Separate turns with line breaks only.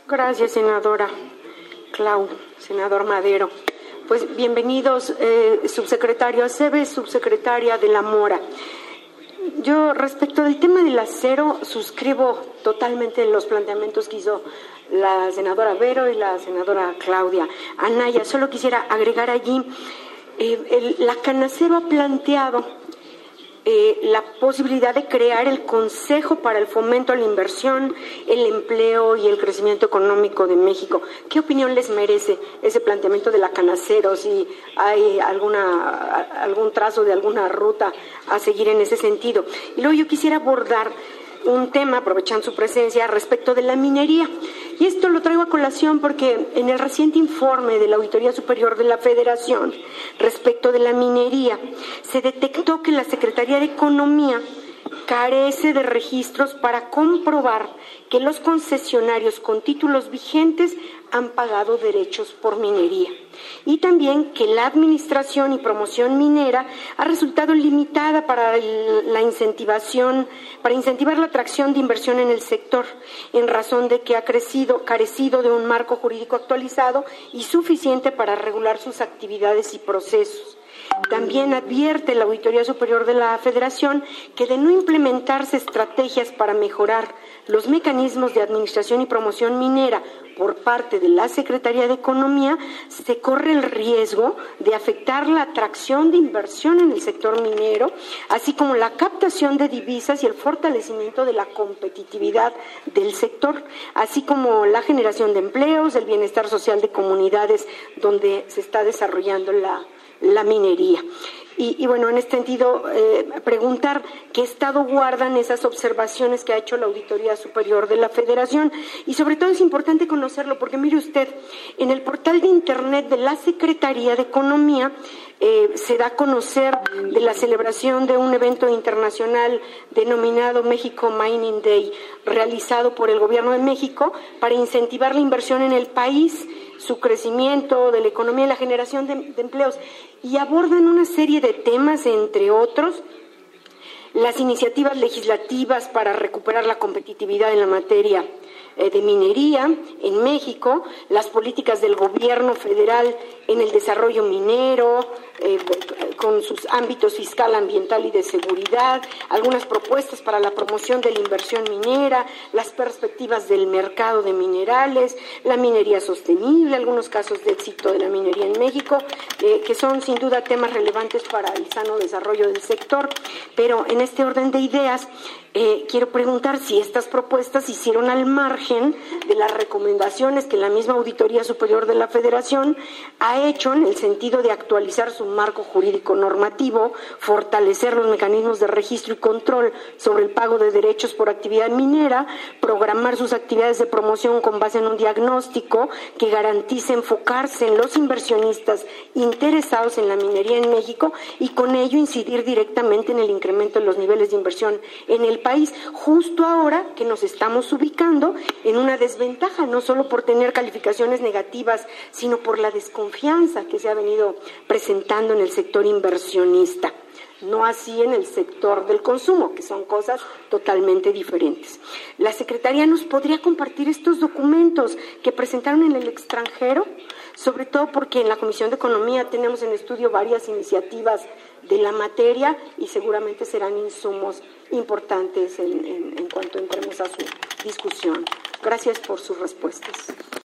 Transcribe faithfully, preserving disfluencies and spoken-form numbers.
Gracias, senadora Clau, senador Madero. Pues bienvenidos, eh, subsecretario Aceves, subsecretaria de la Mora. Yo, respecto del tema del acero, suscribo totalmente los planteamientos que hizo la senadora Vero y la senadora Claudia Anaya. Solo quisiera agregar allí, eh, el, la Canacero ha planteado eh, la posibilidad de crear el Consejo para el Fomento a la Inversión, el Empleo y el Crecimiento Económico de México. ¿Qué opinión les merece ese planteamiento de la Canacero? Si hay alguna algún trazo de alguna ruta a seguir en ese sentido. Y luego yo quisiera abordar un tema, aprovechando su presencia, respecto de la minería. Y esto lo traigo a colación porque en el reciente informe de la Auditoría Superior de la Federación respecto de la minería, se detectó que la Secretaría de Economía carece de registros para comprobar que los concesionarios con títulos vigentes han pagado derechos por minería, y también que la administración y promoción minera ha resultado limitada para el, la incentivación, para incentivar la atracción de inversión en el sector, en razón de que ha crecido, carecido de un marco jurídico actualizado y suficiente para regular sus actividades y procesos. También advierte la Auditoría Superior de la Federación que de no implementarse estrategias para mejorar los mecanismos de administración y promoción minera por parte de la Secretaría de Economía, se corre el riesgo de afectar la atracción de inversión en el sector minero, así como la captación de divisas y el fortalecimiento de la competitividad del sector, así como la generación de empleos, el bienestar social de comunidades donde se está desarrollando la la minería. Y, y bueno, en este sentido, eh, preguntar qué estado guardan esas observaciones que ha hecho la Auditoría Superior de la Federación. Y sobre todo es importante conocerlo porque, mire usted, en el portal de Internet de la Secretaría de Economía eh, se da a conocer de la celebración de un evento internacional denominado México Mining Day, realizado por el Gobierno de México para incentivar la inversión en el país, su crecimiento de la economía y la generación de, de empleos, y abordan una serie de temas, entre otros, las iniciativas legislativas para recuperar la competitividad en la materia eh, de minería en México, las políticas del gobierno federal en el desarrollo minero, eh, con sus ámbitos fiscal, ambiental y de seguridad, algunas propuestas para la promoción de la inversión minera, las perspectivas del mercado de minerales, la minería sostenible, algunos casos de éxito de la minería en México, eh, que son sin duda temas relevantes para el sano desarrollo del sector. Pero en este orden de ideas, eh, quiero preguntar si estas propuestas se hicieron al margen de las recomendaciones que la misma Auditoría Superior de la Federación ha hecho en el sentido de actualizar su marco jurídico normativo, fortalecer los mecanismos de registro y control sobre el pago de derechos por actividad minera, programar sus actividades de promoción con base en un diagnóstico que garantice enfocarse en los inversionistas interesados en la minería en México y con ello incidir directamente en el incremento de los niveles de inversión en el país, justo ahora que nos estamos ubicando en una desventaja, no solo por tener calificaciones negativas, sino por la desconfianza que se ha venido presentando en el sector inversionista, no así en el sector del consumo, que son cosas totalmente diferentes. ¿La Secretaría nos podría compartir estos documentos que presentaron en el extranjero? Sobre todo porque en la Comisión de Economía tenemos en estudio varias iniciativas de la materia y seguramente serán insumos importantes en, en, en cuanto entremos a su discusión. Gracias por sus respuestas.